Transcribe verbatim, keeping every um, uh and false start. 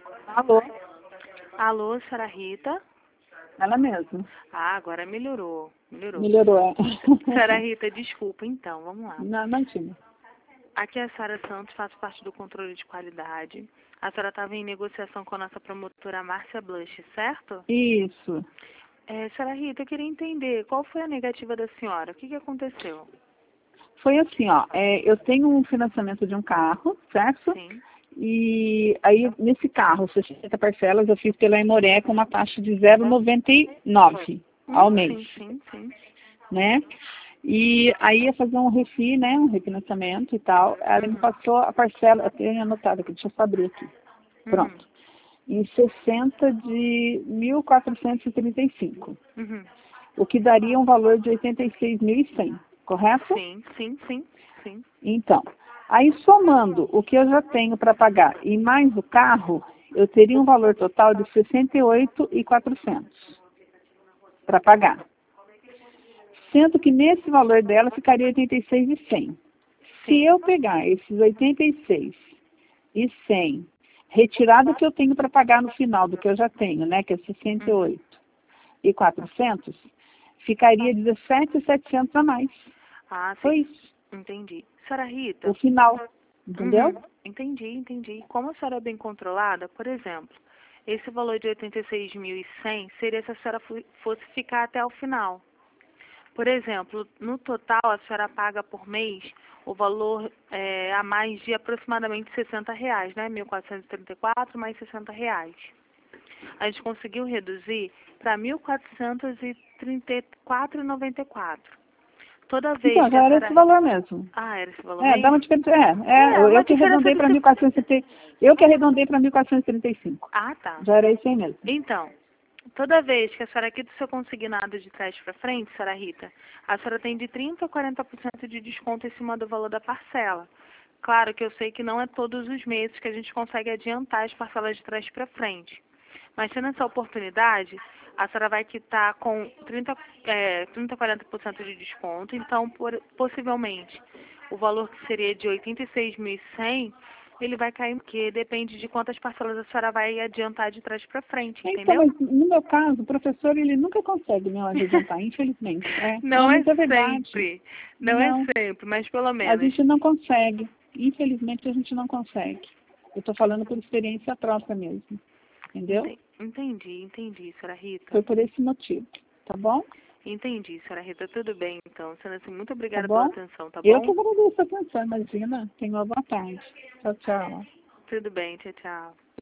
Alô? Alô, senhora Rita? Ela mesma. Ah, agora melhorou. Melhorou. Melhorou, é. Senhora Rita, desculpa, então, vamos lá. Não, não tinha. Aqui é a Sara Santos, faço parte do controle de qualidade. A senhora estava em negociação com a nossa promotora Márcia Blush, certo? Isso. É, senhora Rita, eu queria entender qual foi a negativa da senhora. O que, que aconteceu? Foi assim, ó. É, eu tenho um financiamento de um carro, certo? Sim. E aí, nesse carro, sessenta parcelas, eu fiz pela Emoré com uma taxa de zero vírgula noventa e nove ao Hum, mês, sim, sim, sim. né? E aí ia fazer um refi, né? Um refinanciamento e tal. Ela me Uhum. passou a parcela, eu tenho anotado aqui, deixa eu só abrir aqui. Uhum. Pronto. Em sessenta de mil quatrocentos e trinta e cinco. Uhum. O que daria um valor de oitenta e seis mil e cem, correto? Sim, sim, sim, sim. Então, aí somando o que eu já tenho para pagar e mais o carro, eu teria um valor total de sessenta e oito mil e quatrocentos para pagar. Sendo que nesse valor dela ficaria oitenta e seis mil e cem. Se Sim. eu pegar esses oitenta e seis mil e cem, retirado o que eu tenho para pagar no final do que eu já tenho, né, que é sessenta e oito mil e quatrocentos, ficaria dezessete mil e setecentos a mais. Ah, sim. Foi isso. Entendi. Senhora Rita? O final. Entendeu? Uhum. Entendi, entendi. Como a senhora é bem controlada, por exemplo, esse valor de oitenta e seis mil e cem seria se a senhora fo- fosse ficar até o final. Por exemplo, no total a senhora paga por mês o valor é, a mais de aproximadamente sessenta reais, né? mil quatrocentos e trinta e quatro mais sessenta reais. A gente conseguiu reduzir para mil quatrocentos e trinta e quatro reais e noventa e quatro. Toda vez Então, que já a era esse senhora... valor mesmo. Ah, era esse valor É, dá uma mesmo? diferença. É, é, É, eu uma eu que diferença arredondei de... para se- mil quatrocentos e trinta. Eu que arredondei para mil quatrocentos e trinta e cinco. Ah, tá. Já era isso aí mesmo. Então, toda vez que a senhora quita o seu consignado de trás para frente, senhora Rita, a senhora tem de trinta a quarenta por cento de desconto em cima do valor da parcela. Claro que eu sei que não é todos os meses que a gente consegue adiantar as parcelas de trás para frente. Mas tendo essa oportunidade, a senhora vai quitar com trinta, é, trinta a quarenta por cento de desconto. Então, por, possivelmente, o valor que seria de oitenta e seis mil e cem, ele vai cair, porque depende de quantas parcelas a senhora vai adiantar de trás para frente, Então, entendeu? mas no meu caso, o professor, ele nunca consegue me adiantar, infelizmente. É, não, Não é mas é verdade. sempre, não é Não, sempre, mas pelo a menos. gente não consegue. Infelizmente, a gente não consegue. Eu estou falando por experiência própria mesmo. Entendeu? Enten- Entendi, entendi, senhora Rita. Foi por esse motivo. Tá bom? Entendi, senhora Rita, tudo bem então. Senhora, assim, muito Tá obrigada pela bom? atenção, tá Eu que bom? agradeço a atenção, imagina. Tenha uma boa tarde. Tchau, tchau. Tudo bem, tchau, tchau.